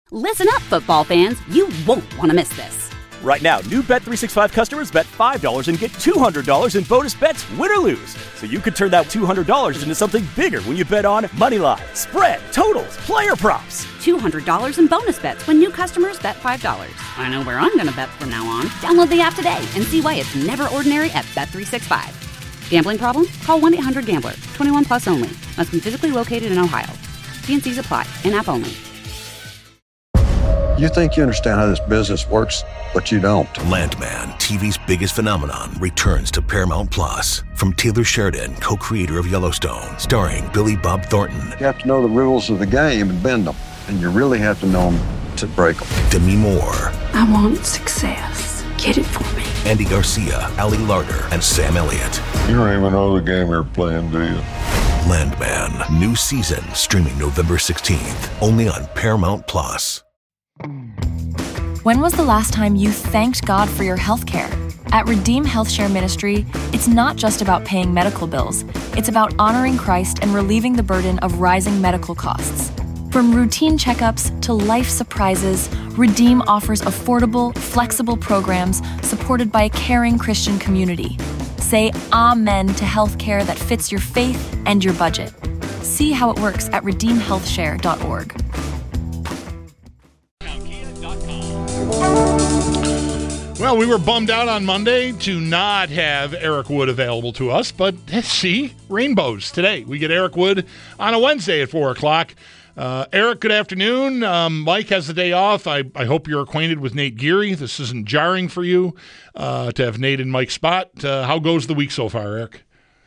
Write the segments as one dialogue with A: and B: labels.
A: Listen up, football fans. You won't want to miss this.
B: Right now, new Bet365 customers bet $5 and get $200 in bonus bets, win or lose. So you could turn that $200 into something bigger when you bet on moneyline, spread, totals, player props.
A: $200 in bonus bets when new customers bet $5. I know where I'm going to bet from now on. Download the app today and see why it's never ordinary at Bet365. Gambling problem? Call 1-800-GAMBLER. 21 plus only. Must be physically located in Ohio. T&Cs apply. In-app only.
C: You think you understand how this business works, but you don't.
D: Landman, TV's biggest phenomenon, returns to Paramount Plus. From Taylor Sheridan, co-creator of Yellowstone, starring Billy Bob Thornton.
C: You have to know the rules of the game and bend them, and you really have to know them to break them.
D: Demi Moore.
E: I want success. Get it for me.
D: Andy Garcia, Ali Larter, and Sam Elliott.
F: You don't even know the game you're playing, do you?
D: Landman, new season, streaming November 16th, only on Paramount Plus.
G: When was the last time you thanked God for your health care? At Redeem HealthShare Ministry, it's not just about paying medical bills. It's about honoring Christ and relieving the burden of rising medical costs. From routine checkups to life surprises, Redeem offers affordable, flexible programs supported by a caring Christian community. Say amen to healthcare that fits your faith and your budget. See how it works at redeemhealthshare.org.
H: Well, we were bummed out on Monday to not have Eric Wood available to us, but see, rainbows today. We get Eric Wood on a Wednesday at 4 o'clock. Eric, good afternoon. Mike has the day off. I hope you're acquainted with Nate Geary. This isn't jarring for you to have Nate in Mike's spot. How goes the week so far, Eric?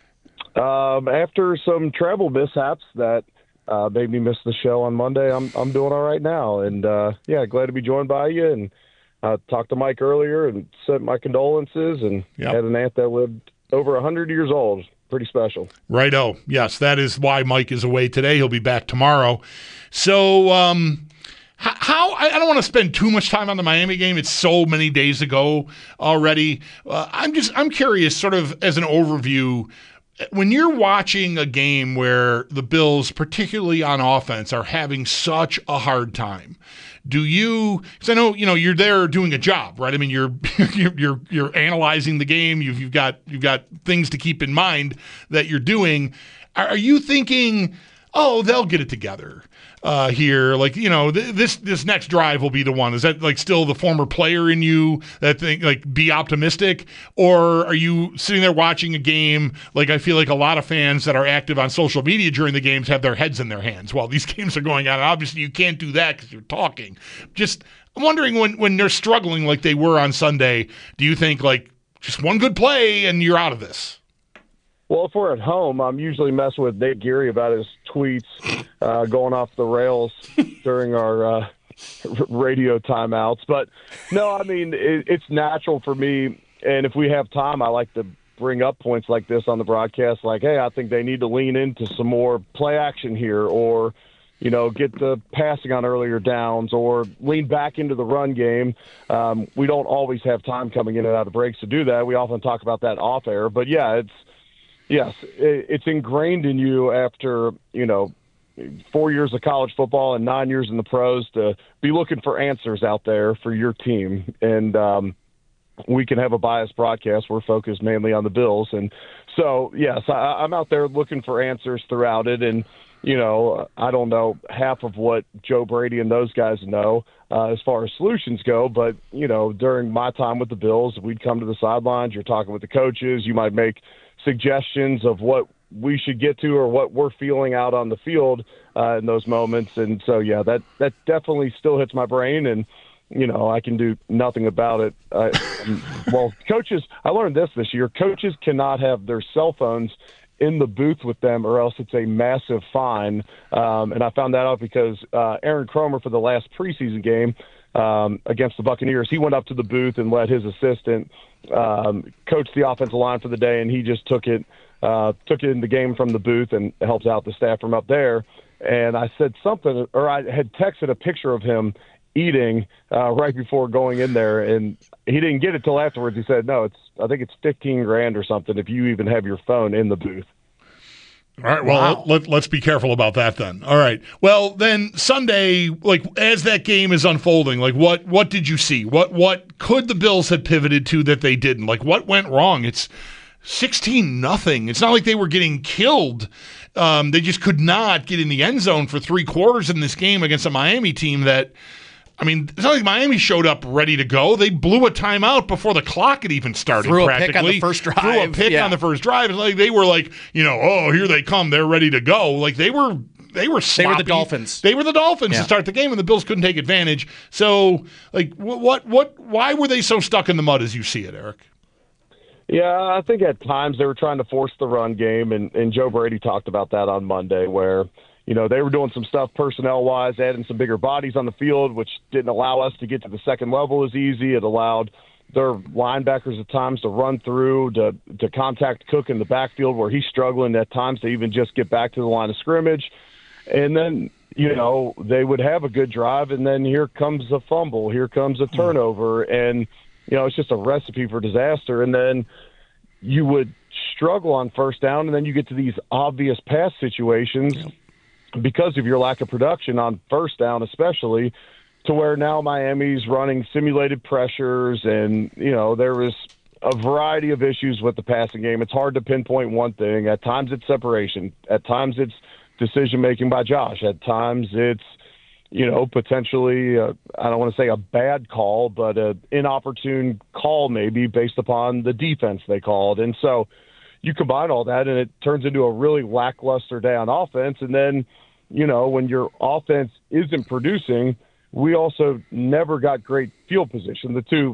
I: After some travel mishaps that made me miss the show on Monday, I'm doing all right now. And, glad to be joined by you. And talked to Mike earlier and sent my condolences and had an aunt that lived over 100 years old. Pretty special. Righto. Yes, that is why Mike is away today. He'll be back tomorrow. So how I don't want to spend too much time on the Miami game. It's so many days ago already. I'm curious, sort of as an overview, when you're watching a game where the Bills, particularly on offense, are having such a hard time, do you? Because I know you're there doing a job, right? I mean, you're analyzing the game. You've got things to keep in mind that you're doing. Are you thinking, oh, they'll get it together here? Like, this next drive will be the one. Is that like still the former player in you that think like be optimistic? Or are you sitting there watching a game like I feel like a lot of fans that are active on social media during the games have their heads in their hands while these games are going on? And obviously you can't do that because you're talking. I'm wondering when they're struggling like they were on Sunday, do you think like just one good play and you're out of this? Well, if we're at home, I'm usually messing with Nate Geary about his tweets going off the rails during our radio timeouts. But, no, I mean, it's natural for me. And if we have time, I like to bring up points like this on the broadcast, like, hey, I think they need to lean into some more play action here or, get the passing on earlier downs or lean back into the run game. We don't always have time coming in and out of breaks to do that. We often talk about that off air. But, yeah, Yes, it's ingrained in you after, 4 years of college football and 9 years in the pros to be looking for answers out there for your team. And we can have a biased broadcast. We're focused mainly on the Bills. And so, yes, I'm out there looking for answers throughout it. And, I don't know half of what Joe Brady and those guys know as far as solutions go. But, during my time with the Bills, we'd come to the sidelines. You're talking with the coaches. You might make suggestions of what we should get to or what we're feeling out on the field in those moments. And so, yeah, that definitely still hits my brain, and, I can do nothing about it. Well, coaches, I learned this year, coaches cannot have their cell phones in the booth with them or else it's a massive fine. And I found that out because Aaron Cromer for the last preseason game against the Buccaneers, he went up to the booth and let his assistant coach the offensive line for the day, and he just took it in the game from the booth and helped out the staff from up there. And I said something, or I had texted a picture of him eating right before going in there, and he didn't get it till afterwards. He said, no, I think it's $15,000 or something if you even have your phone in the booth.
H: All right, well, let's be careful about that then. All right. Well, then Sunday, as that game is unfolding, what did you see? What could the Bills have pivoted to that they didn't? What went wrong? It's 16-0. It's not like they were getting killed. They just could not get in the end zone for 3 quarters in this game against a Miami team that, it's not like Miami showed up ready to go. They blew a timeout before the clock had even started.
J: Threw a pick on the first drive.
H: Threw a pick on the first drive. They were oh, here they come. They're ready to go. They were sloppy.
J: They were the Dolphins.
H: They were the Dolphins to start the game, and the Bills couldn't take advantage. So, why were they so stuck in the mud as you see it, Eric?
I: Yeah, I think at times they were trying to force the run game, and Joe Brady talked about that on Monday, where they were doing some stuff personnel-wise, adding some bigger bodies on the field, which didn't allow us to get to the second level as easy. It allowed their linebackers at times to run through, to contact Cook in the backfield where he's struggling at times to even just get back to the line of scrimmage. And then, they would have a good drive, and then here comes a fumble, here comes a turnover, and, it's just a recipe for disaster. And then you would struggle on first down, and then you get to these obvious pass situations because of your lack of production on first down especially, to where now Miami's running simulated pressures, and, there was a variety of issues with the passing game. It's hard to pinpoint one thing. At times it's separation. At times it's decision-making by Josh. At times it's, potentially, I don't want to say a bad call, but an inopportune call maybe based upon the defense they called. And so you combine all that, and it turns into a really lackluster day on offense. And then, when your offense isn't producing, we also never got great field position. The two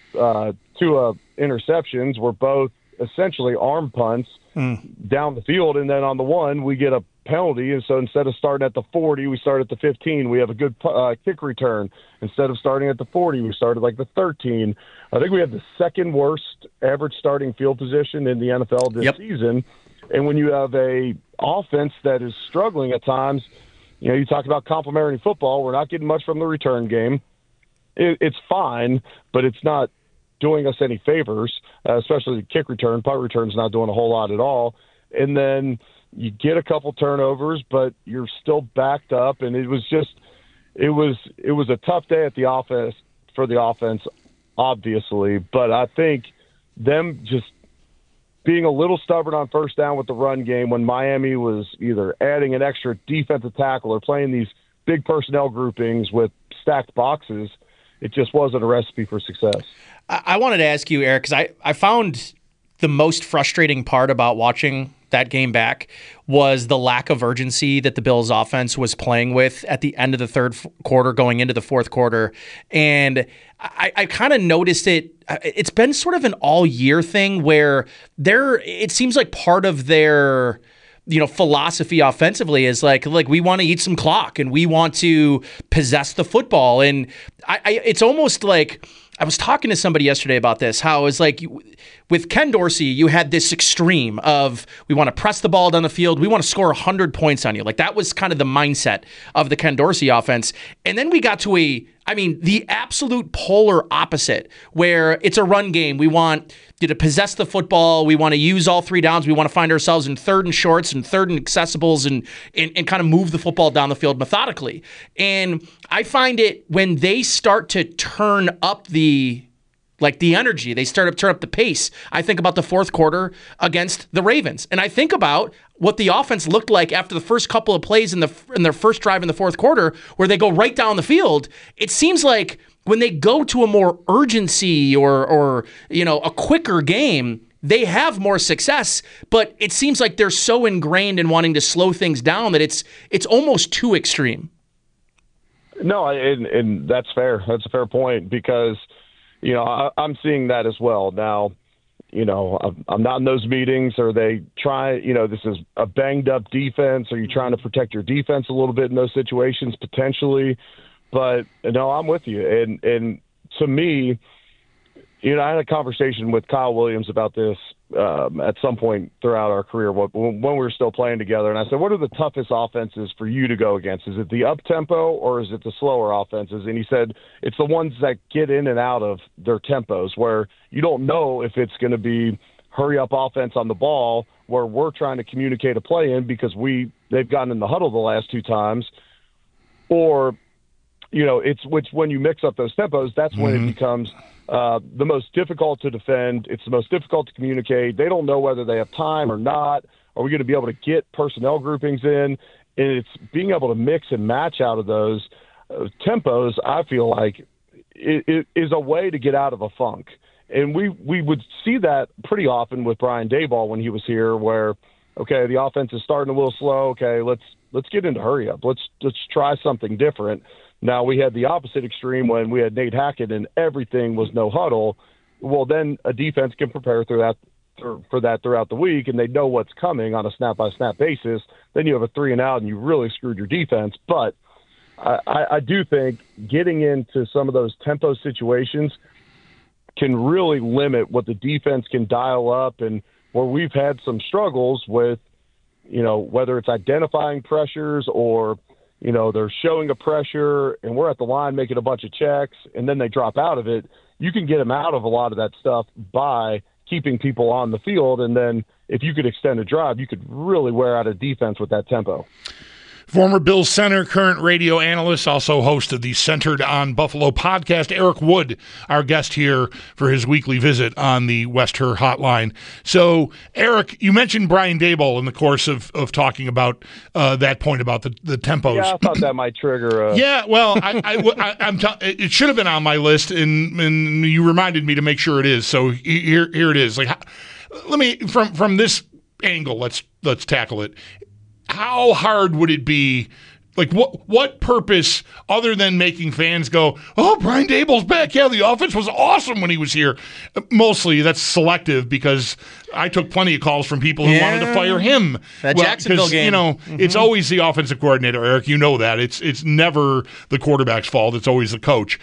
I: interceptions were both essentially arm punts down the field, and then on the one, we get a penalty, and so instead of starting at the 40, we start at the 15. We have a good kick return. Instead of starting at the 40, we started the 13. I think we have the second worst average starting field position in the NFL this season. And when you have a offense that is struggling at times, you talk about complementary football. We're not getting much from the return game. It's fine, but it's not doing us any favors, especially the kick return. Punt return's not doing a whole lot at all. And then you get a couple turnovers, but you're still backed up, and it was a tough day at the office for the offense, obviously. But I think them just being a little stubborn on first down with the run game when Miami was either adding an extra defensive tackle or playing these big personnel groupings with stacked boxes, it just wasn't a recipe for success.
J: I wanted to ask you, Eric, because I found the most frustrating part about watching that game back was the lack of urgency that the Bills offense was playing with at the end of the third quarter going into the fourth quarter. And I kind of noticed it. It's been sort of an all year thing where it seems like part of their philosophy offensively is like we want to eat some clock and we want to possess the football. And it's almost like, I was talking to somebody yesterday about this, how it was like with Ken Dorsey, you had this extreme of we want to press the ball down the field. We want to score 100 points on you. That was kind of the mindset of the Ken Dorsey offense. And then we got to the absolute polar opposite where it's a run game. We want you to possess the football. We want to use all 3 downs. We want to find ourselves in third and shorts and third and accessibles and kind of move the football down the field methodically. And I find it when they start to turn up the energy, they start to turn up the pace. I think about the fourth quarter against the Ravens. And I think about what the offense looked like after the first couple of plays in their first drive in the fourth quarter, where they go right down the field. It seems like when they go to a more urgency or a quicker game, they have more success, but it seems like they're so ingrained in wanting to slow things down that it's almost too extreme.
I: No, and that's fair. That's a fair point because, I'm seeing that as well. Now, I'm not in those meetings. Or they try, this is a banged up defense. Are you trying to protect your defense a little bit in those situations potentially? But no, I'm with you. And to me, I had a conversation with Kyle Williams about this at some point throughout our career when we were still playing together. And I said, what are the toughest offenses for you to go against? Is it the up-tempo or is it the slower offenses? And he said it's the ones that get in and out of their tempos where you don't know if it's going to be hurry-up offense on the ball where we're trying to communicate a play in because they've gotten in the huddle the last 2 times, or it's when you mix up those tempos, that's when it becomes the most difficult to defend. It's the most difficult to communicate. They don't know whether they have time or not. Are we going to be able to get personnel groupings in? And it's being able to mix and match out of those tempos, I feel like, it is a way to get out of a funk. And we would see that pretty often with Brian Daboll when he was here, where, okay, the offense is starting a little slow. Okay, let's get into hurry up. Let's try something different. Now, we had the opposite extreme when we had Nate Hackett and everything was no huddle. Well, then a defense can prepare for that throughout the week, and they know what's coming on a snap-by-snap basis. Then you have a 3-and-out, and you really screwed your defense. But I do think getting into some of those tempo situations can really limit what the defense can dial up, and where we've had some struggles with, whether it's identifying pressures or – they're showing a pressure and we're at the line making a bunch of checks and then they drop out of it. You can get them out of a lot of that stuff by keeping people on the field. And then if you could extend a drive, you could really wear out a defense with that tempo.
H: Former Bills center, current radio analyst, also host of the Centered on Buffalo podcast, Eric Wood, our guest here for his weekly visit on the West Her Hotline. So, Eric, you mentioned Brian Daboll in the course of talking about that point about the tempos.
I: Yeah, I thought that might trigger.
H: Yeah, well, it should have been on my list, and you reminded me to make sure it is. So here it is. Like, let me from this angle, let's tackle it. How hard would it be? Like, what purpose other than making fans go, oh, Brian Daboll's back. Yeah, the offense was awesome when he was here. Mostly that's selective because I took plenty of calls from people who wanted to fire him.
J: That Jacksonville game.
H: It's always the offensive coordinator, Eric. You know that. It's never the quarterback's fault. It's always the coach.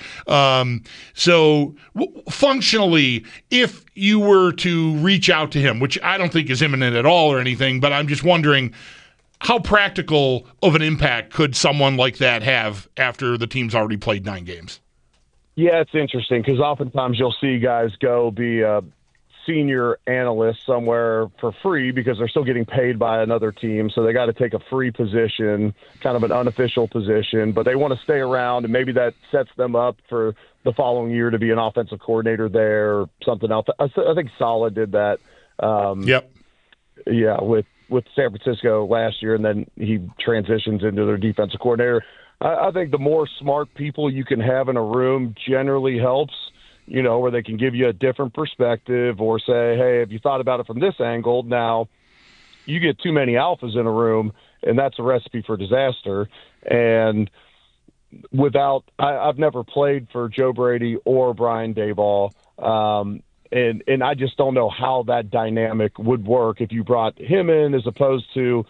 H: So functionally, if you were to reach out to him, which I don't think is imminent at all or anything, but I'm just wondering, how practical of an impact could someone like that have after the team's already played 9 games?
I: Yeah, it's interesting because oftentimes you'll see guys go be a senior analyst somewhere for free because they're still getting paid by another team. So they got to take a free position, kind of an unofficial position, but they want to stay around, and maybe that sets them up for the following year to be an offensive coordinator there or something else. I think Saleh did that.
H: Yep.
I: Yeah, with San Francisco last year, and then he transitions into their defensive coordinator. I think the more smart people you can have in a room generally helps, where they can give you a different perspective or say, hey, have you thought about it from this angle? Now, you get too many alphas in a room, and that's a recipe for disaster. And I've never played for Joe Brady or Brian Daboll, And I just don't know how that dynamic would work if you brought him in as opposed to,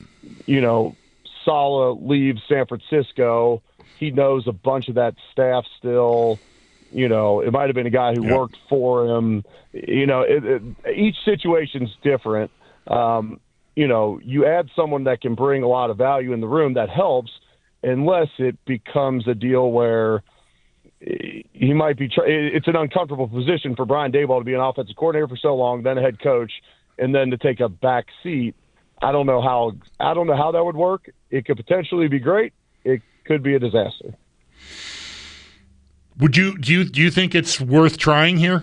I: Saleh leaves San Francisco. He knows a bunch of that staff still. It might have been a guy who worked for him. Each situation's different. You add someone that can bring a lot of value in the room, that helps, unless it becomes a deal where he might be it's an uncomfortable position for Brian Daboll to be an offensive coordinator for so long, then a head coach, and then to take a back seat. I don't know how that would work. It could potentially be great. It could be a disaster.
H: Do you think it's worth trying here?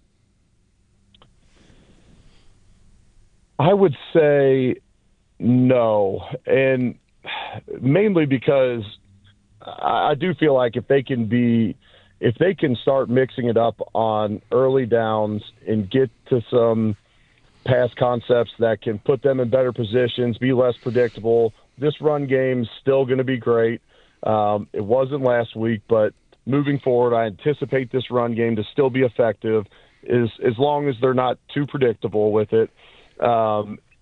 I: I would say no, and mainly because I do feel like if they can start mixing it up on early downs and get to some pass concepts that can put them in better positions, be less predictable, this run game's still going to be great. It wasn't last week, but moving forward, I anticipate this run game to still be effective as long as they're not too predictable with it. I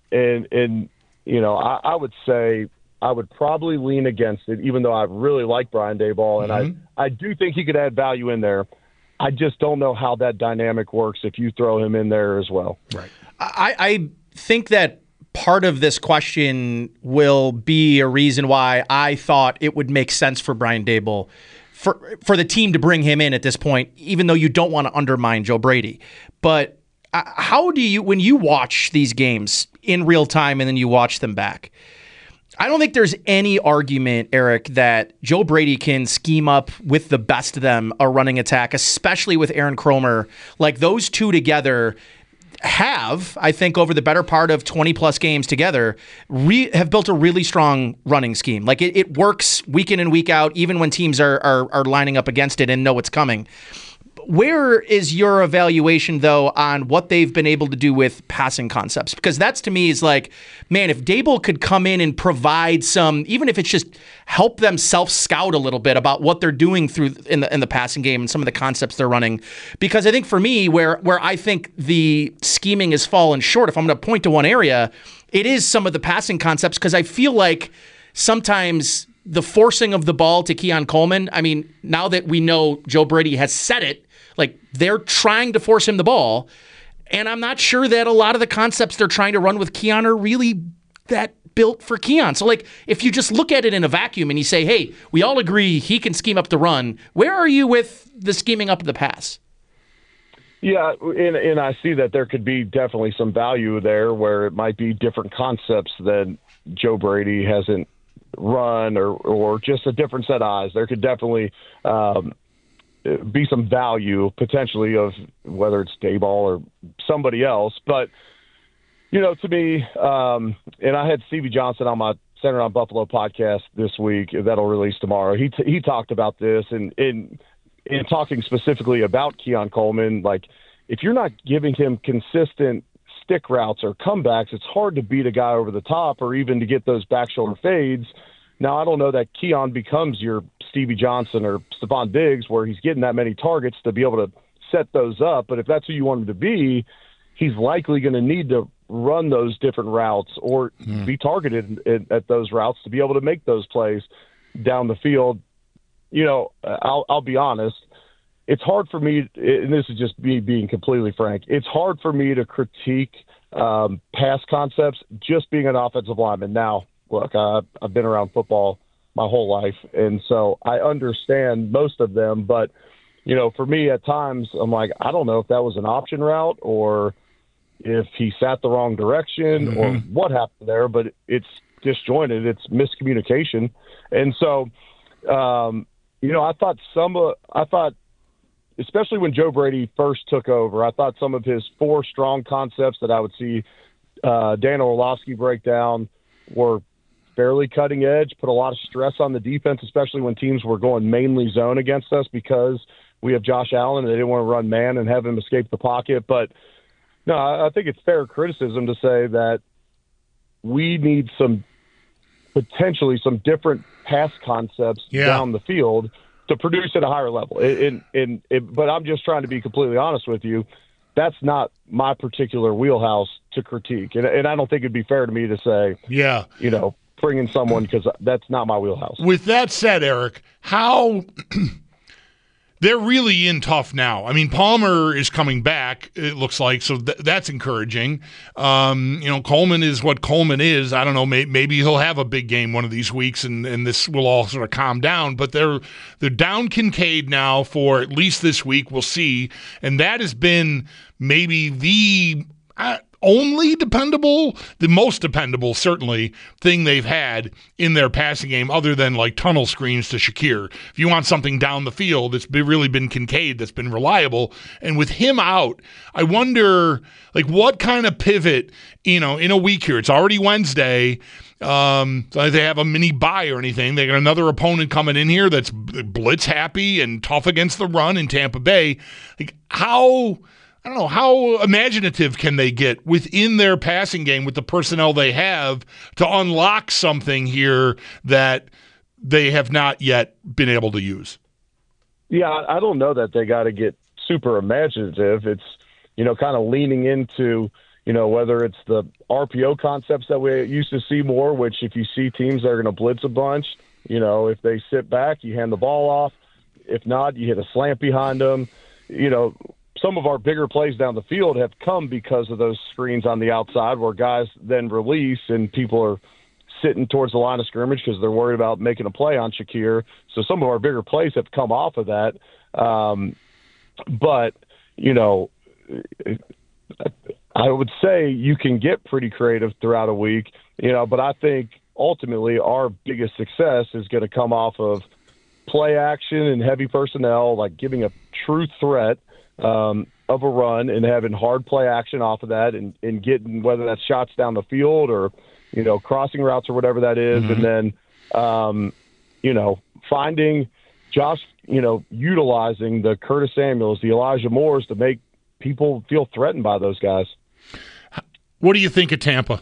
I: would say I would probably lean against it, even though I really like Brian Daboll, and I do think he could add value in there. I just don't know how that dynamic works if you throw him in there as well.
J: Right. I think that part of this question will be a reason why I thought it would make sense for Brian Daboll for the team to bring him in at this point, even though you don't want to undermine Joe Brady. But how do you, when you watch these games in real time and then you watch them back, I don't think there's any argument, Eric, that Joe Brady can scheme up with the best of them a running attack, especially with Aaron Kromer. Like, those two together have, I think, over the better part of 20-plus games together, have built a really strong running scheme. Like, it works week in and week out, even when teams are lining up against it and know it's coming. Where is your evaluation, though, on what they've been able to do with passing concepts? Because that's, to me, is like, man, if Dable could come in and provide some, even if it's just help them self-scout a little bit about what they're doing through in the passing game and some of the concepts they're running. Because I think for me, where I think the scheming has fallen short, if I'm going to point to one area, it is some of the passing concepts, because I feel like sometimes the forcing of the ball to Keon Coleman, I mean, now that we know Joe Brady has said it, like, they're trying to force him the ball, and I'm not sure that a lot of the concepts they're trying to run with Keon are really that built for Keon. So, like, if you just look at it in a vacuum and you say, hey, we all agree he can scheme up the run, where are you with the scheming up the pass?
I: Yeah, and I see that there could be definitely some value there where it might be different concepts that Joe Brady hasn't run or just a different set of eyes. There could definitely be some value potentially of whether it's Dayball or somebody else. But, you know, to me, and I had Stevie Johnson on my Center on Buffalo podcast this week that'll release tomorrow. He talked about this and in talking specifically about Keon Coleman, like, if you're not giving him consistent stick routes or comebacks, it's hard to beat a guy over the top or even to get those back shoulder fades. Now, I don't know that Keon becomes your Stevie Johnson or Stephon Diggs where he's getting that many targets to be able to set those up. But if that's who you want him to be, he's likely going to need to run those different routes or be targeted at those routes to be able to make those plays down the field. You know, I'll be honest. It's hard for me, and this is just me being completely frank, it's hard for me to critique pass concepts just being an offensive lineman. Now, look, I've been around football my whole life, and so I understand most of them. But, you know, for me at times, I'm like, I don't know if that was an option route or if he sat the wrong direction or what happened there, but it's disjointed. It's miscommunication. And so, you know, I thought, especially when Joe Brady first took over, I thought some of his 4 strong concepts that I would see Dan Orlovsky break down were fairly cutting edge, put a lot of stress on the defense, especially when teams were going mainly zone against us because we have Josh Allen and they didn't want to run man and have him escape the pocket. But no, I think it's fair criticism to say that we need potentially some different pass concepts down the field to produce at a higher level. But I'm just trying to be completely honest with you. That's not my particular wheelhouse to critique. And I don't think it'd be fair to me to say, you know, bring in someone because that's not my wheelhouse.
H: With that said, Eric, how they're really in tough now. I mean, Palmer is coming back, it looks like, so that's encouraging. You know, Coleman is what Coleman is. I don't know, maybe he'll have a big game one of these weeks and this will all sort of calm down. But they're down Kincaid now for at least this week. We'll see. And that has been maybe the the most dependable, certainly, thing they've had in their passing game other than like tunnel screens to Shakir. If you want something down the field, it's really been Kincaid that's been reliable. And with him out, I wonder, like, what kind of pivot, you know, in a week here. It's already Wednesday. So they have a mini bye or anything. They got another opponent coming in here that's blitz happy and tough against the run in Tampa Bay. Like, I don't know, how imaginative can they get within their passing game with the personnel they have to unlock something here that they have not yet been able to use?
I: Yeah, I don't know that they got to get super imaginative. It's, you know, kind of leaning into, you know, whether it's the RPO concepts that we used to see more, which if you see teams that are going to blitz a bunch, you know, if they sit back, you hand the ball off. If not, you hit a slant behind them. You know, some of our bigger plays down the field have come because of those screens on the outside where guys then release and people are sitting towards the line of scrimmage because they're worried about making a play on Shakir. So some of our bigger plays have come off of that. But, you know, I would say you can get pretty creative throughout a week, but I think ultimately our biggest success is going to come off of play action and heavy personnel, like giving a true threat of a run and having hard play action off of that and getting, whether that's shots down the field or, crossing routes or whatever that is. Mm-hmm. And then, finding Josh, utilizing the Curtis Samuels, the Elijah Moores to make people feel threatened by those guys.
H: What do you think of Tampa?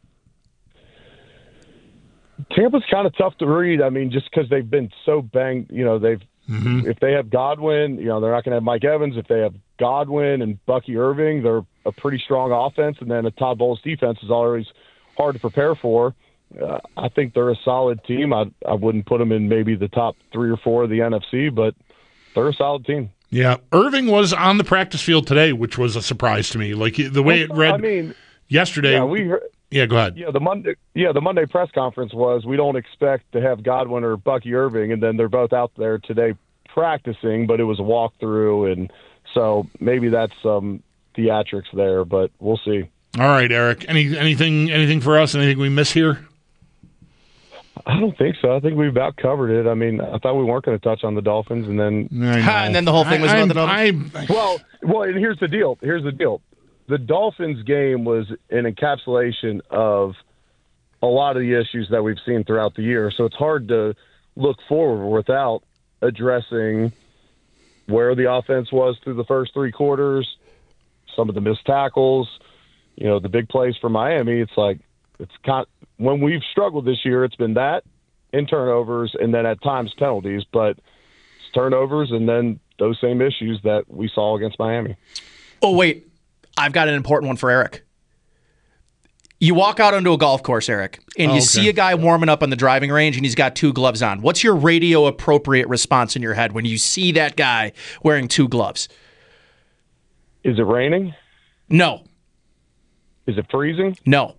I: Tampa's kind of tough to read. I mean, just because they've been so banged, if they have Godwin, they're not going to have Mike Evans. If they have Godwin and Bucky Irving, they're a pretty strong offense. And then a Todd Bowles defense is always hard to prepare for. I think they're a solid team. I wouldn't put them in maybe the top 3 or 4 of the NFC, but they're a solid team.
H: Yeah, Irving was on the practice field today, which was a surprise to me. Like the way it read yesterday. Yeah, go ahead.
I: Yeah, the Monday press conference was, we don't expect to have Godwin or Bucky Irving, and then they're both out there today practicing, but it was a walkthrough, and so maybe that's some theatrics there, but we'll see.
H: All right, Eric. Anything for us? Anything we miss here?
I: I don't think so. I think we've about covered it. I mean, I thought we weren't going to touch on the Dolphins, and then
J: the whole thing was nothing else.
I: Well, and here's the deal. The Dolphins game was an encapsulation of a lot of the issues that we've seen throughout the year. So it's hard to look forward without addressing where the offense was through the first 3 quarters, some of the missed tackles, the big plays for Miami. It's like, when we've struggled this year, it's been that and turnovers, and then at times penalties, but it's turnovers and then those same issues that we saw against Miami.
J: Oh, wait. I've got an important one for Eric. You walk out onto a golf course, Eric, and you see a guy warming up on the driving range, and he's got 2 gloves on. What's your radio-appropriate response in your head when you see that guy wearing 2 gloves?
I: Is it raining?
J: No.
I: Is it freezing?
J: No.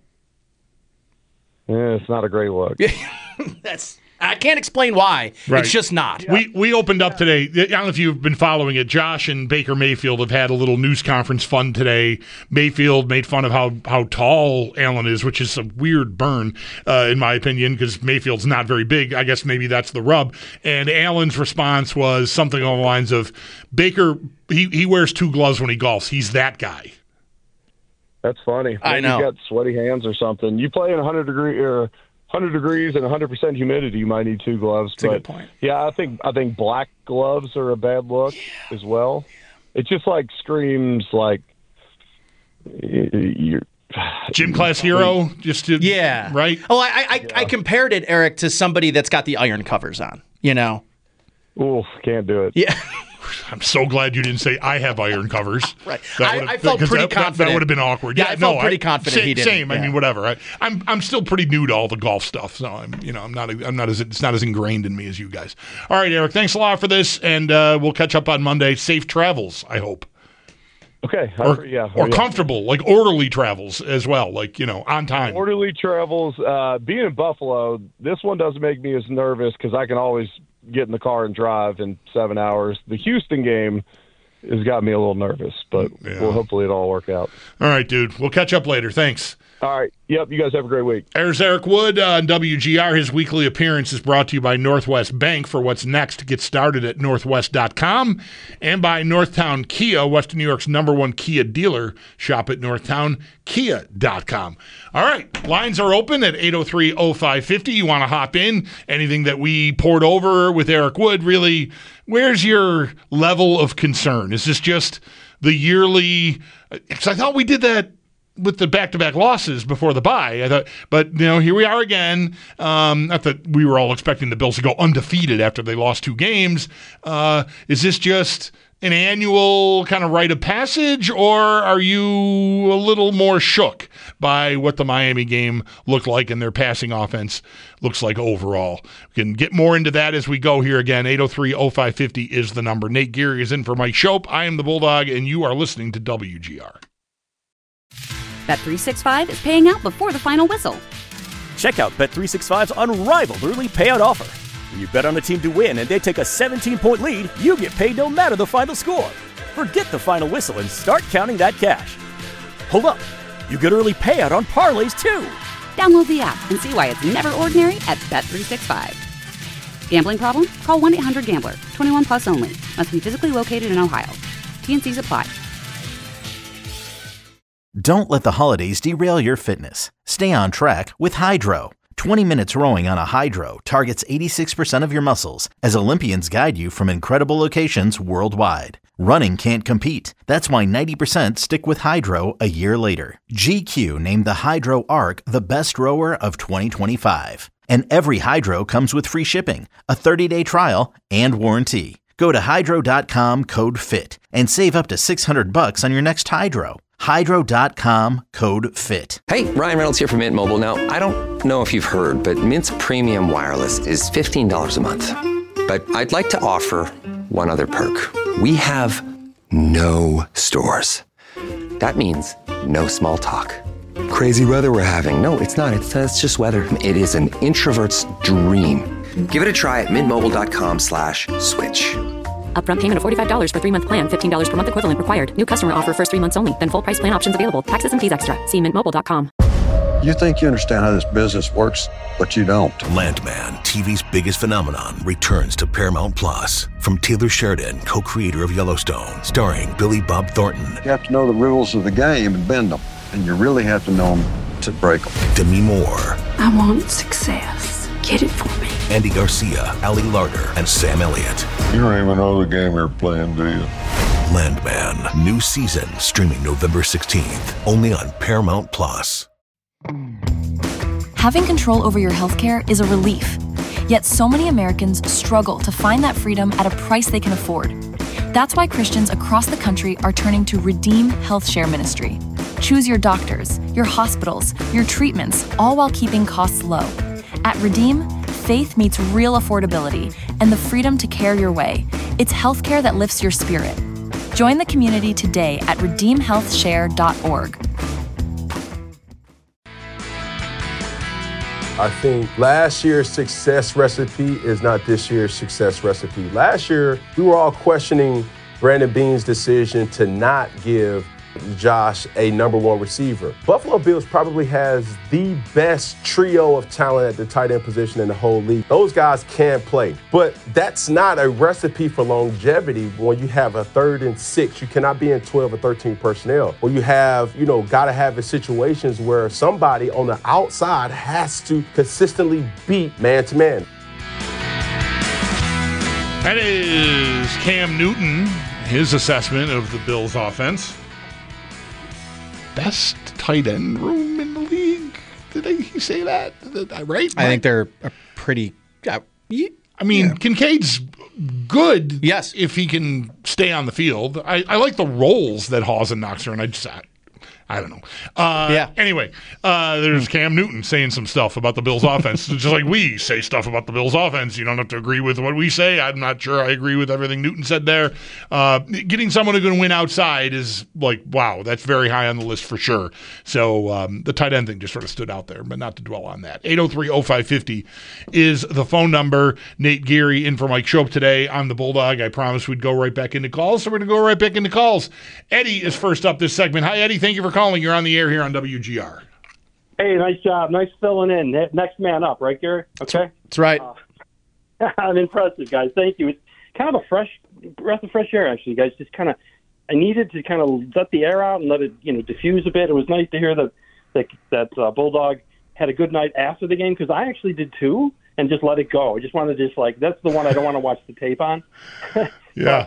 I: It's not a great look.
J: I can't explain why.
H: Right.
J: It's just not.
H: Yeah. We opened up today. I don't know if you've been following it. Josh and Baker Mayfield have had a little news conference fun today. Mayfield made fun of how tall Allen is, which is a weird burn, in my opinion, because Mayfield's not very big. I guess maybe that's the rub. And Allen's response was something along the lines of, Baker, he wears 2 gloves when he golfs. He's that guy.
I: That's funny.
J: I know.
I: You've got sweaty hands or something. You play in 100 degrees and 100% humidity, you might need 2 gloves.
J: That's a good point.
I: Yeah, I think black gloves are a bad look as well. It just screams like you're
H: gym class hero. Right.
J: Oh, I compared it, Eric, to somebody that's got the iron covers on.
I: Oof, can't do it.
J: Yeah.
H: I'm so glad you didn't say I have iron covers.
J: Right. I felt pretty confident.
H: That would have been awkward.
J: Yeah, I felt pretty confident he didn't.
H: Same. Yeah. I mean, whatever. I'm still pretty new to all the golf stuff, so it's not as ingrained in me as you guys. All right, Eric. Thanks a lot for this, and we'll catch up on Monday. Safe travels, I hope.
I: Okay.
H: Or comfortable, like orderly travels as well, on time.
I: Orderly travels. Being in Buffalo, this one doesn't make me as nervous because I can always get in the car and drive in 7 hours. The Houston game has got me a little nervous, but hopefully it'll all work out.
H: All right, dude. We'll catch up later. Thanks.
I: All right. Yep. You guys have a great week.
H: There's Eric Wood on WGR. His weekly appearance is brought to you by Northwest Bank. For what's next, get started at northwest.com, and by Northtown Kia, Western New York's #1 Kia dealer. Shop at northtownkia.com. All right. Lines are open at 803-0550. You want to hop in? Anything that we poured over with Eric Wood, really, where's your level of concern? Is this just the yearly? Because I thought we did that with the back-to-back losses before the bye. I thought, but here we are again. Not that we were all expecting the Bills to go undefeated after they lost 2 games. Is this just an annual kind of rite of passage, or are you a little more shook by what the Miami game looked like and their passing offense looks like overall? We can get more into that as we go here again. 803-0550 is the number. Nate Geary is in for Mike Shope. I am the Bulldog, and you are listening to WGR.
A: Bet365 is paying out before the final whistle.
B: Check out Bet365's unrivaled early payout offer. When you bet on a team to win and they take a 17-point lead, you get paid no matter the final score. Forget the final whistle and start counting that cash. Hold up. You get early payout on parlays, too.
A: Download the app and see why it's never ordinary at Bet365. Gambling problem? Call 1-800-GAMBLER. 21 plus only. Must be physically located in Ohio. T&Cs apply.
K: Don't let the holidays derail your fitness. Stay on track with Hydro. 20 minutes rowing on a Hydro targets 86% of your muscles as Olympians guide you from incredible locations worldwide. Running can't compete. That's why 90% stick with Hydro a year later. GQ named the Hydro Arc the best rower of 2025. And every Hydro comes with free shipping, a 30-day trial, and warranty. Go to hydro.com code FIT and save up to $600 on your next Hydro. Hydro.com code FIT.
L: Hey, Ryan Reynolds here from Mint Mobile. Now, I don't know if you've heard, but Mint's premium wireless is $15 a month. But I'd like to offer one other perk. We have no stores. That means no small talk. Crazy weather we're having. No, it's not. It's just weather. It is an introvert's dream. Give it a try at mintmobile.com/switch.
M: Upfront payment of $45 for 3-month plan. $15 per month equivalent required. New customer offer first 3 months only. Then full price plan options available. Taxes and fees extra. See mintmobile.com.
C: You think you understand how this business works, but you don't.
D: Landman, TV's biggest phenomenon, returns to Paramount Plus. From Taylor Sheridan, co-creator of Yellowstone, starring Billy Bob Thornton.
C: You have to know the rules of the game and bend them. And you really have to know them to break them.
D: Demi Moore.
E: I want success. Get it for me.
D: Andy Garcia, Ali Larter, and Sam Elliott.
F: You don't even know the game you're playing, do you?
D: Landman, new season, streaming November 16th, only on Paramount Plus.
G: Having control over your healthcare is a relief. Yet so many Americans struggle to find that freedom at a price they can afford. That's why Christians across the country are turning to Redeem Health Share Ministry. Choose your doctors, your hospitals, your treatments, all while keeping costs low. At Redeem, faith meets real affordability and the freedom to care your way. It's healthcare that lifts your spirit. Join the community today at redeemhealthshare.org.
N: I think last year's success recipe is not this year's success recipe. Last year, we were all questioning Brandon Beane's decision to not give Josh a number one receiver. Buffalo Bills probably has the best trio of talent at the tight end position in the whole league. Those guys can play, but that's not a recipe for longevity when you have a 3rd and 6. You cannot be in 12 or 13 personnel. Or you have, got to have situations where somebody on the outside has to consistently beat man to man.
H: That is Cam Newton, his assessment of the Bills' offense. Best tight end room in the league. Did he say that? Right?
J: I think they're a pretty.
H: Kincaid's good.
J: Yes,
H: if he can stay on the field. I like the roles that Hausen knocks her, and I don't know. Anyway, there's Cam Newton saying some stuff about the Bills' offense. Just like we say stuff about the Bills' offense. You don't have to agree with what we say. I'm not sure I agree with everything Newton said there. Getting someone who's going to win outside is like, wow, that's very high on the list for sure. So the tight end thing just sort of stood out there, but not to dwell on that. 803-0550 is the phone number. Nate Geary in for Mike Shope today. I'm the Bulldog. I promised we'd go right back into calls, so we're going to go right back into calls. Eddie is first up this segment. Hi, Eddie. Thank you for calling. You're on the air here on WGR.
O: Hey, nice job. Nice filling in. Next man up, right, Gary? Okay?
J: That's right.
O: I'm impressive, guys. Thank you. It's kind of a breath of fresh air, actually, guys. Just kind of, I needed to kind of let the air out and let it, diffuse a bit. It was nice to hear that Bulldog had a good night after the game, because I actually did too, and just let it go. I just wanted to that's the one I don't want to watch the tape on.
H: Yeah.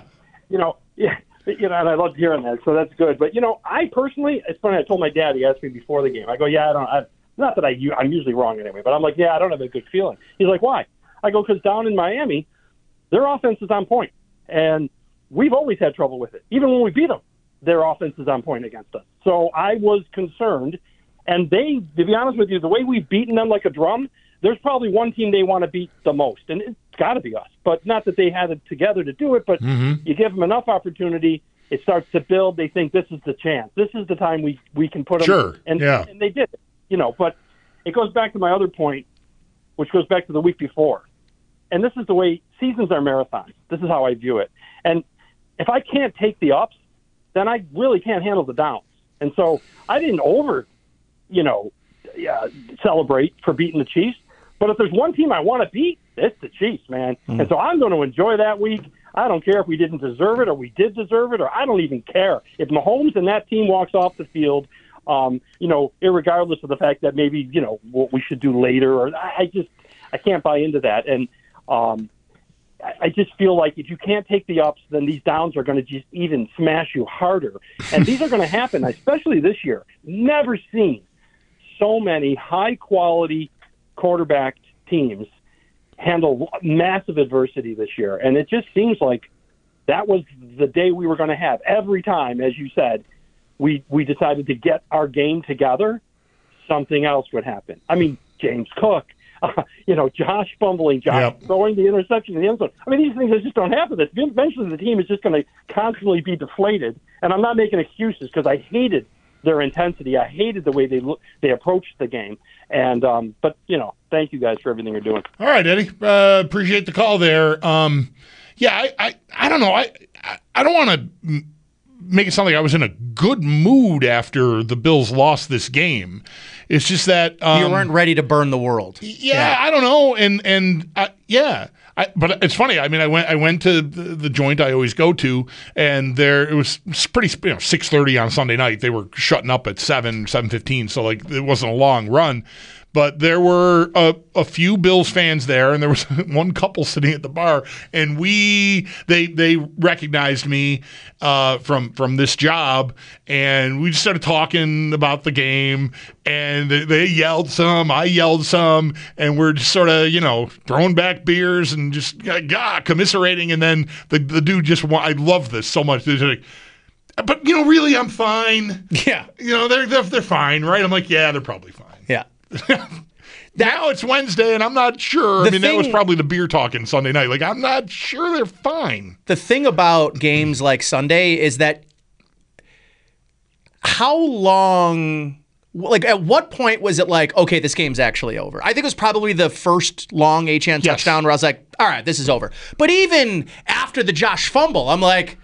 O: And I loved hearing that, so that's good. But, I personally, it's funny, I told my dad, he asked me before the game. I go, not that I'm usually wrong anyway, but I'm like, I don't have a good feeling. He's like, why? I go, because down in Miami, their offense is on point. And we've always had trouble with it. Even when we beat them, their offense is on point against us. So I was concerned. And to be honest with you, the way we've beaten them like a drum, there's probably one team they want to beat the most, and it's got to be us. But not that they had it together to do it, but you give them enough opportunity, it starts to build. They think this is the chance. This is the time we can put them.
H: Sure,
O: and they did it, But it goes back to my other point, which goes back to the week before. And this is the way seasons are marathons. This is how I view it. And if I can't take the ups, then I really can't handle the downs. And so I didn't celebrate for beating the Chiefs. But if there's one team I want to beat, it's the Chiefs, man.
J: Mm.
O: And so I'm going to enjoy that week. I don't care if we didn't deserve it or we did deserve it, or I don't even care. If Mahomes and that team walks off the field, irregardless of the fact that maybe, what we should do later, or I can't buy into that. And I just feel like if you can't take the ups, then these downs are going to just even smash you harder. And these are going to happen, especially this year. Never seen so many high-quality quarterbacked teams handle massive adversity this year. And it just seems like that was the day we were going to have. Every time, as you said, we decided to get our game together, something else would happen. I mean, James Cook, Josh fumbling, throwing the interception in the end zone. I mean, these things just don't happen. Eventually the team is just going to constantly be deflated. And I'm not making excuses because I hated their intensity. I hated the way they approached the game. And but thank you guys for everything you're doing.
H: All right, Eddie. Appreciate the call there. I don't know. I don't want to make it sound like I was in a good mood after the Bills lost this game. It's just that
J: you weren't ready to burn the world.
H: Yeah. I don't know. But it's funny. I mean, I went to the joint I always go to, and it was pretty 6:30 on Sunday night. They were shutting up at 7:15, so it wasn't a long run. But there were a few Bills fans there, and there was one couple sitting at the bar, and they recognized me from this job, and we just started talking about the game, and they yelled some, I yelled some, and we're just sort of throwing back beers and just commiserating, and then the dude just I love this so much. But really, I'm fine.
J: Yeah,
H: they're fine, right? I'm like, yeah, they're probably fine.
J: Yeah.
H: Now it's Wednesday, and I'm not sure. That was probably the beer talking Sunday night. I'm not sure they're fine.
J: The thing about games like Sunday is that how long, at what point was it okay, this game's actually over? I think it was probably the first long Achane touchdown where I was like, all right, this is over. But even after the Josh fumble, I'm like,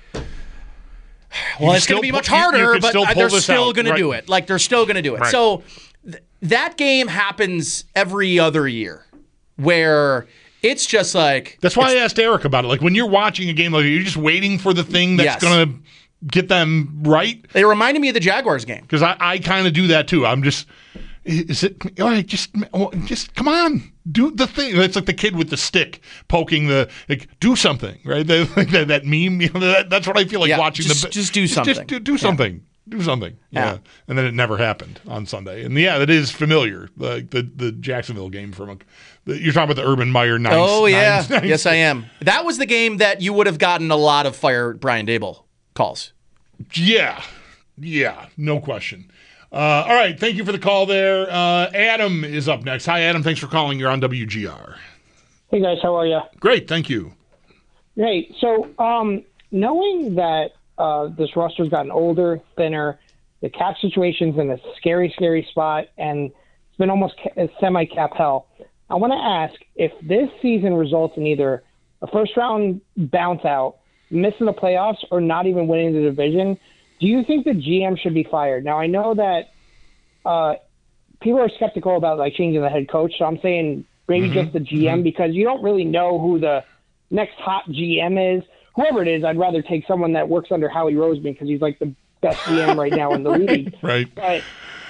J: well, it's going to be much harder, but they're still going to do it. They're still going to do it. Right. So that game happens every other year where it's just
H: That's why I asked Eric about it. When you're watching a game, you're just waiting for the thing that's going to get them right.
J: They reminded me of the Jaguars game.
H: Because I kind of do that too. I'm just, is it, all right, just come on, do the thing. It's like the kid with the stick poking do something, right? That meme, that's what I feel like watching.
J: Just do something.
H: Just do something. Yeah. Do something. Yeah. And then it never happened on Sunday. And that is familiar. The Jacksonville game you're talking about the Urban Meyer 9.
J: Oh, yeah. Yes, I am. That was the game that you would have gotten a lot of fire Brian Daboll calls.
H: Yeah. Yeah. No question. All right. Thank you for the call there. Adam is up next. Hi, Adam. Thanks for calling. You're on WGR.
P: Hey, guys. How are you?
H: Great. Thank you.
P: Great. So knowing that this roster's gotten older, thinner, the cap situation's in a scary, scary spot, and it's been almost semi-cap hell. I want to ask if this season results in either a first-round bounce out, missing the playoffs, or not even winning the division, do you think the GM should be fired? Now, I know that people are skeptical about changing the head coach, so I'm saying maybe just the GM because you don't really know who the next hot GM is. Whoever it is, I'd rather take someone that works under Howie Roseman because he's the best GM right now in the league.
H: Right.
P: But,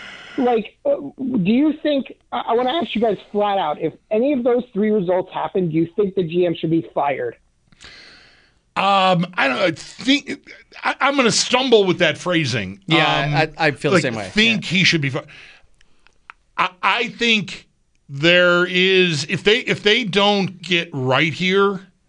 P: do you think – I want to ask you guys flat out, if any of those three results happen, do you think the GM should be fired?
H: I don't think – I'm going to stumble with that phrasing.
J: Yeah, I feel the same way.
H: He should be fired. I think there is – if they don't get right here –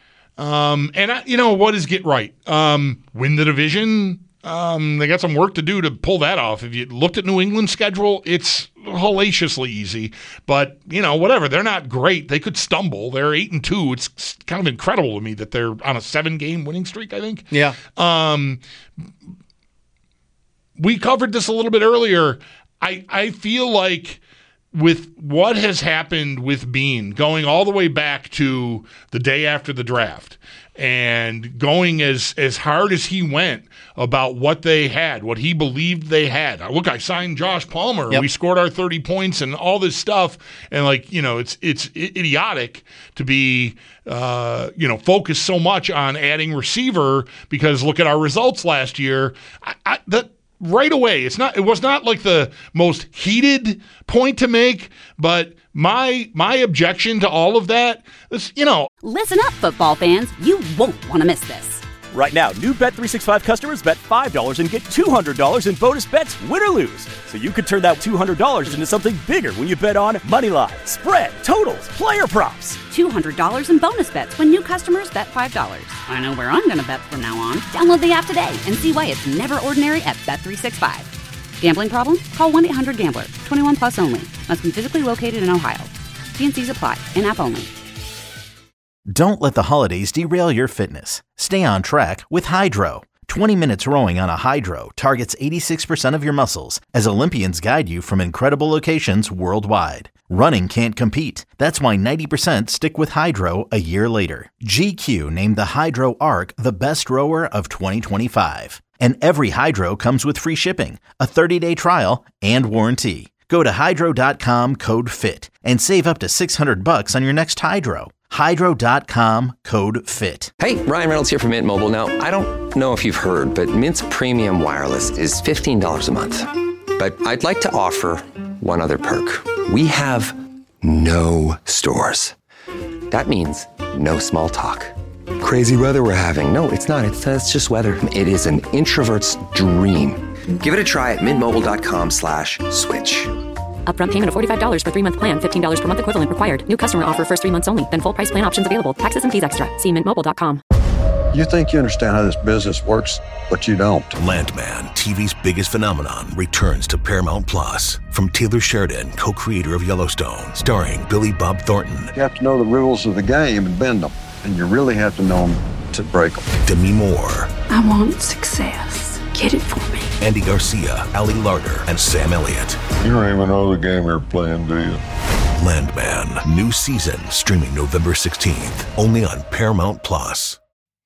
H: what is get right? Win the division. They got some work to do to pull that off. If you looked at New England's schedule, it's hellaciously easy. But, whatever. They're not great. They could stumble. They're 8-2. It's kind of incredible to me that they're on a 7-game winning streak, I think.
J: Yeah.
H: We covered this a little bit earlier. I feel like with what has happened with Bean, going all the way back to the day after the draft and going as hard as he went about what they had, what he believed they had. Look, I signed Josh Palmer.
J: Yep.
H: We scored our 30 points and all this stuff. And it's idiotic to be, focused so much on adding receiver because look at our results last year. Right away, it was not like the most heated point to make, but my objection to all of that is,
A: Listen up, football fans. You won't want to miss this.
B: Right now, new Bet365 customers bet $5 and get $200 in bonus bets, win or lose. So you could turn that $200 into something bigger when you bet on moneyline, spread, totals, player props.
A: $200 in bonus bets when new customers bet $5. I know where I'm going to bet from now on. Download the app today and see why it's never ordinary at Bet365. Gambling problem? Call 1-800-GAMBLER. 21 plus only. Must be physically located in Ohio. T&Cs apply. In-app only.
K: Don't let the holidays derail your fitness. Stay on track with Hydro. 20 minutes rowing on a Hydro targets 86% of your muscles as Olympians guide you from incredible locations worldwide. Running can't compete. That's why 90% stick with Hydro a year later. GQ named the Hydro Arc the best rower of 2025. And every Hydro comes with free shipping, a 30-day trial, and warranty. Go to hydro.com code FIT and save up to $600 on your next Hydro. Hydro.com code FIT.
L: Hey, Ryan Reynolds here from Mint Mobile. Now, I don't know if you've heard, but Mint's premium wireless is $15 a month. But I'd like to offer one other perk. We have no stores. That means no small talk. Crazy weather we're having. No, it's not. It's just weather. It is an introvert's dream. Give it a try at mintmobile.com/switch.
M: Upfront payment of $45 for 3-month plan. $15 per month equivalent required. New customer offer first 3 months only. Then full price plan options available. Taxes and fees extra. See mintmobile.com.
C: You think you understand how this business works, but you don't.
D: Landman, TV's biggest phenomenon, returns to Paramount Plus. From Taylor Sheridan, co-creator of Yellowstone, starring Billy Bob Thornton.
C: You have to know the rules of the game and bend them, and you really have to know them to break them.
D: Demi Moore.
E: I want success. Get it for me.
D: Andy Garcia, Ali Larter, and Sam Elliott.
F: You don't even know the game you're playing, do you?
D: Landman, new season, streaming November 16th, only on Paramount Plus.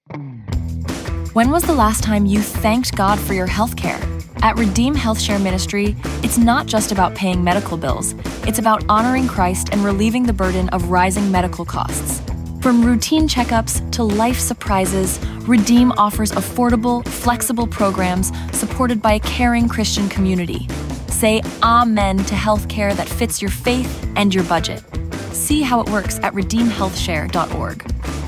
G: When was the last time you thanked God for your health care? At Redeem HealthShare Ministry, it's not just about paying medical bills. It's about honoring Christ and relieving the burden of rising medical costs. From routine checkups to life surprises, Redeem offers affordable, flexible programs supported by a caring Christian community. Say amen to healthcare that fits your faith and your budget. See how it works at redeemhealthshare.org.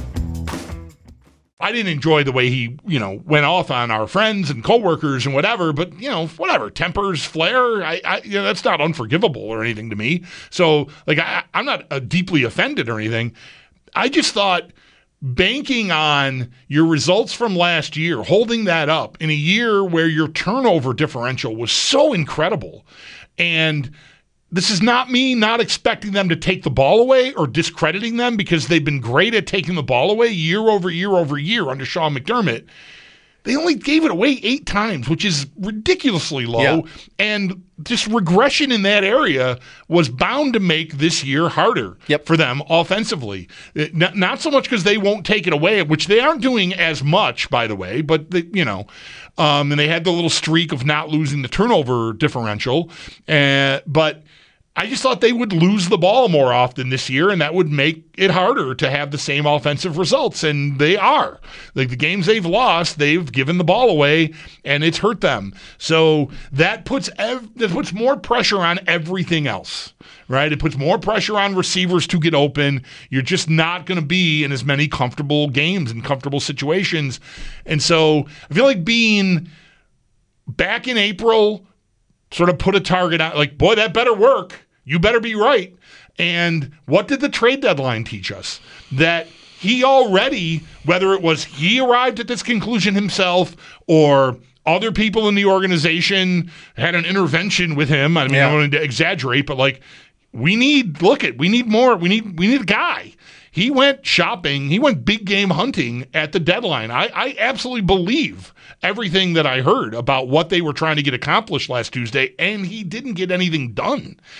H: I didn't enjoy the way he, went off on our friends and coworkers and whatever, but, whatever, tempers, flare, that's not unforgivable or anything to me. So, I'm not deeply offended or anything. I just thought banking on your results from last year, holding that up in a year where your turnover differential was so incredible. And this is not me not expecting them to take the ball away or discrediting them because they've been great at taking the ball away year over year over year under Sean McDermott. They only gave it away 8 times, which is ridiculously low. Yeah. And just regression in that area was bound to make this year harder for them offensively. Not so much because they won't take it away, which they aren't doing as much, by the way, but, and they had the little streak of not losing the turnover differential. But I just thought they would lose the ball more often this year, and that would make it harder to have the same offensive results, and they are. The games they've lost, they've given the ball away, and it's hurt them. So that puts more pressure on everything else, right? It puts more pressure on receivers to get open. You're just not going to be in as many comfortable games and comfortable situations. And so I feel like being back in April sort of put a target out, like, boy, that better work. You better be right. And what did the trade deadline teach us? That he already, whether it was he arrived at this conclusion himself or other people in the organization had an intervention with him. I mean, I don't want to exaggerate, but we need more. We need a guy. He went shopping. He went big game hunting at the deadline. I absolutely believe everything that I heard about what they were trying to get accomplished last Tuesday, and he didn't get anything done.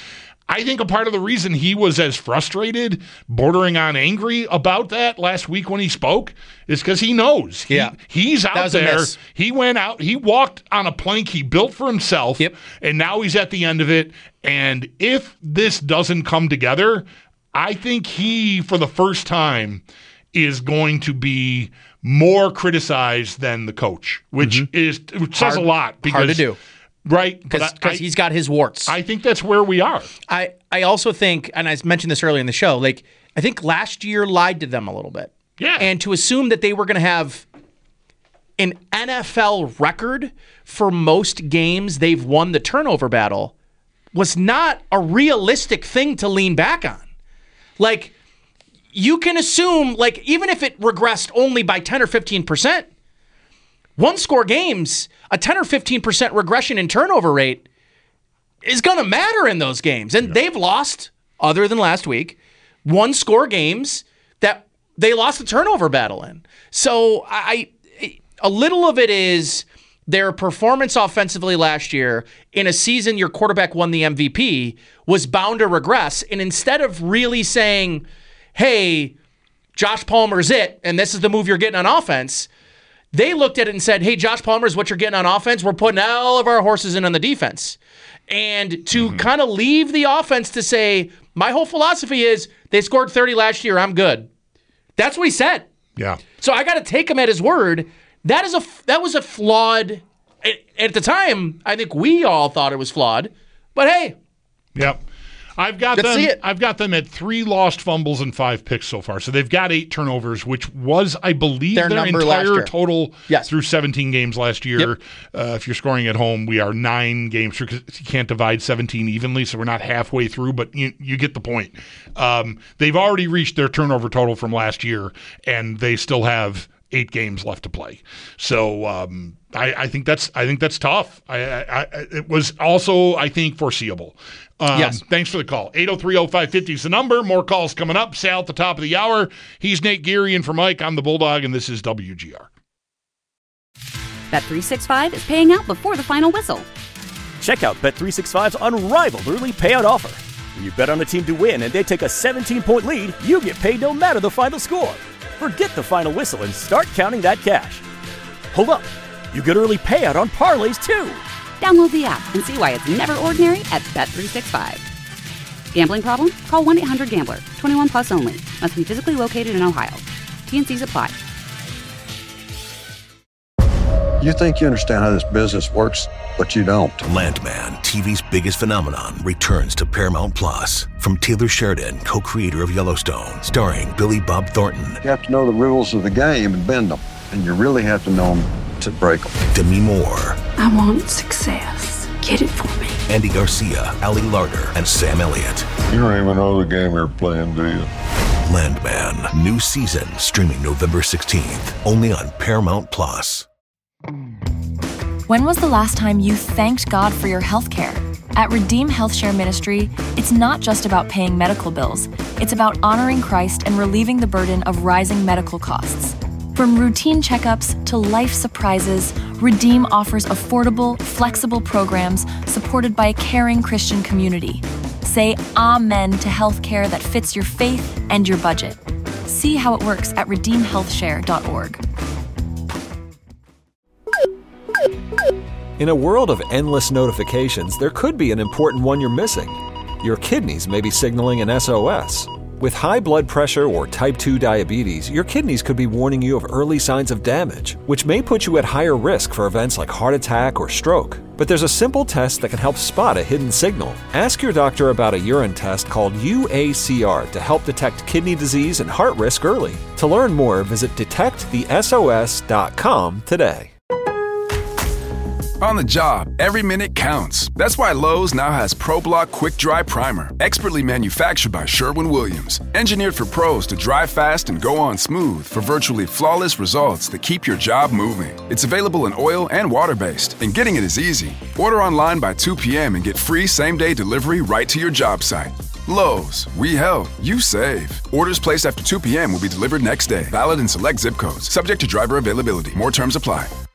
H: I think a part of the reason he was as frustrated, bordering on angry about that last week when he spoke is because he knows. He's out there. He went out. He walked on a plank he built for himself, and now he's at the end of it. And if this doesn't come together, I think he, for the first time, is going to be more criticized than the coach, which says a lot. Because,
J: hard to do.
H: Right.
J: Because he's got his warts.
H: I think that's where we are.
J: I also think, and I mentioned this earlier in the show, like I think last year lied to them a little bit.
H: Yeah.
J: And to assume that they were going to have an NFL record for most games they've won the turnover battle was not a realistic thing to lean back on. Like, you can assume, like, even if it regressed only by 10 or 15%, one-score games, a 10 or 15% regression in turnover rate is going to matter in those games. And they've lost, other than last week, one-score games that they lost the turnover battle in. So a little of it is their performance offensively last year in a season your quarterback won the MVP was bound to regress. And instead of really saying, hey, Josh Palmer's it, and this is the move you're getting on offense, they looked at it and said, hey, Josh Palmer's what you're getting on offense. We're putting all of our horses in on the defense. And to kind of leave the offense to say, my whole philosophy is they scored 30 last year, I'm good. That's what he said.
H: Yeah.
J: So I got to take him at his word. That was a flawed, at the time, I think we all thought it was flawed. But hey.
H: Yep. I've got them at 3 lost fumbles and 5 picks so far. So they've got 8 turnovers, which was, I believe, their entire total through 17 games last year. If you're scoring at home, we are 9 games through because you can't divide 17 evenly, so we're not halfway through, but you get the point. They've already reached their turnover total from last year, and they still have 8 games left to play. So I think that's tough. It was also, I think, foreseeable.
J: Yes.
H: Thanks for the call. 803-0550 is the number. More calls coming up. Sal at the top of the hour. He's Nate Geary, and for Mike, I'm the Bulldog, and this is WGR.
A: Bet365 is paying out before the final whistle.
B: Check out Bet365's unrivaled early payout offer. When you bet on a team to win and they take a 17-point lead, you get paid no matter the final score. Forget the final whistle and start counting that cash. Hold up. You get early payout on parlays, too.
A: Download the app and see why it's never ordinary at Bet365. Gambling problem? Call 1-800-GAMBLER. 21 plus only. Must be physically located in Ohio. T&Cs apply.
C: You think you understand how this business works, but you don't.
D: Landman, TV's biggest phenomenon, returns to Paramount Plus. From Taylor Sheridan, co-creator of Yellowstone, starring Billy Bob Thornton.
C: You have to know the rules of the game and bend them, and you really have to know them to break them.
D: Demi Moore.
E: I want success. Get it for me.
D: Andy Garcia, Ali Larter, and Sam Elliott.
F: You don't even know the game you're playing, do you?
D: Landman, new season, streaming November 16th, only on Paramount Plus.
G: When was the last time you thanked God for your health care? At Redeem HealthShare Ministry, it's not just about paying medical bills. It's about honoring Christ and relieving the burden of rising medical costs. From routine checkups to life surprises, Redeem offers affordable, flexible programs supported by a caring Christian community. Say amen to healthcare that fits your faith and your budget. See how it works at redeemhealthshare.org.
Q: In a world of endless notifications, there could be an important one you're missing. Your kidneys may be signaling an SOS. With high blood pressure or type 2 diabetes, your kidneys could be warning you of early signs of damage, which may put you at higher risk for events like heart attack or stroke. But there's a simple test that can help spot a hidden signal. Ask your doctor about a urine test called UACR to help detect kidney disease and heart risk early. To learn more, visit detectthesos.com today.
R: On the job, every minute counts. That's why Lowe's now has ProBlock Quick Dry Primer, expertly manufactured by Sherwin-Williams. Engineered for pros to dry fast and go on smooth for virtually flawless results that keep your job moving. It's available in oil and water-based, and getting it is easy. Order online by 2 p.m. and get free same-day delivery right to your job site. Lowe's, we help, you save. Orders placed after 2 p.m. will be delivered next day. Valid in select zip codes. Subject to driver availability. More terms apply.